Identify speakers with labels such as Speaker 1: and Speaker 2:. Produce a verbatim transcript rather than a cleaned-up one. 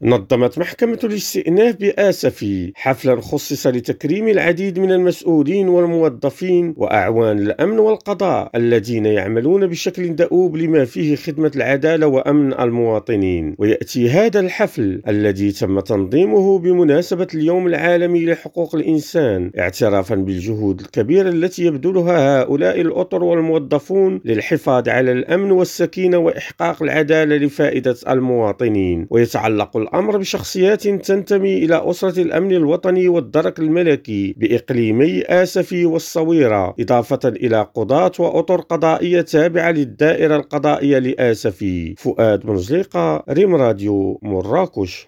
Speaker 1: نظمت محكمة الاستئناف بآسفي حفلا خصص لتكريم العديد من المسؤولين والموظفين وأعوان الأمن والقضاء الذين يعملون بشكل دؤوب لما فيه خدمة العدالة وأمن المواطنين. ويأتي هذا الحفل الذي تم تنظيمه بمناسبة اليوم العالمي لحقوق الإنسان اعترافا بالجهود الكبيرة التي يبذلها هؤلاء الأطر والموظفون للحفاظ على الأمن والسكينة وإحقاق العدالة لفائدة المواطنين. ويتعلق الأمر بشخصيات تنتمي إلى أسرة الأمن الوطني والدرك الملكي بإقليمي آسفي والصويرة، إضافة إلى قضاة وأطر قضائية تابعة للدائرة القضائية لآسفي. فؤاد بن زليقة، ريم راديو، مراكش.